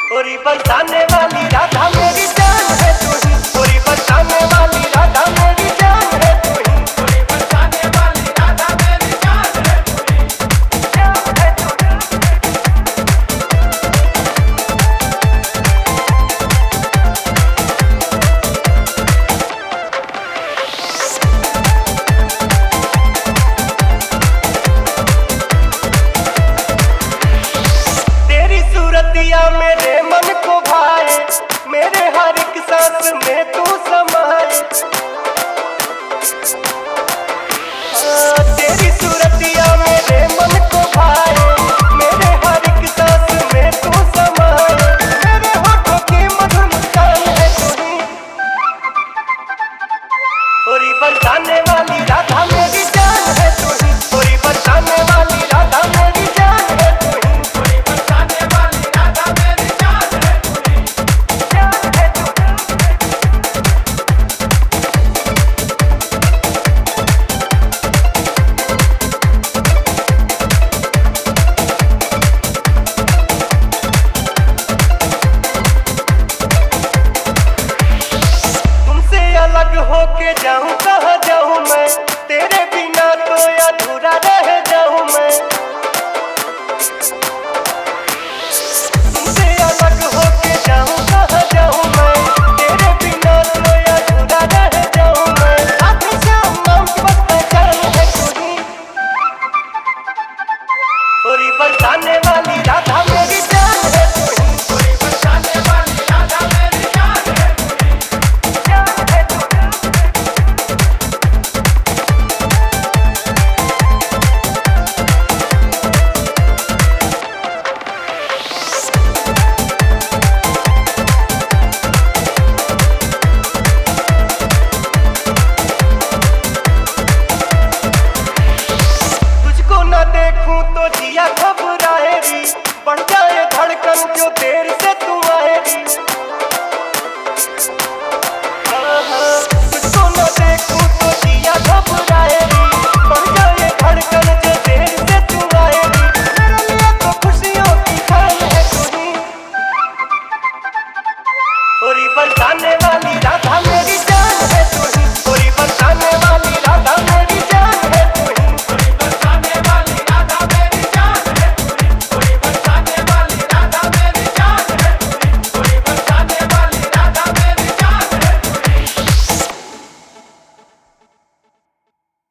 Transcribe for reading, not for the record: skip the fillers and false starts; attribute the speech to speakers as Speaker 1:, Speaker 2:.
Speaker 1: ओरी बरसाने वाली राधा मेरी जान है तू ही, ओरी बरसाने वाली राधा मेरी जान है तू ही, ओरी बरसाने वाली राधा मेरी जान है तू ही, जान है तू ही। तेरी सूरतिया मेरे मन को भाए, मेरे हर एक सांस में तू समाए। तेरी सूरतिया मेरे मन को भाए, मेरे हर एक सांस में तू समाए। मेरे होठों की मधुर मुस्कान है तू ही, ओरी बरसाने वाली राधा मेरी जान है तू ही, ओरी बरसाने वाली राधा मेरी जान है तू ही, ओरी बरसाने वाली राधा मेरी जान है तू ही, जान है तू ही। तुमसे अलग होके जाऊं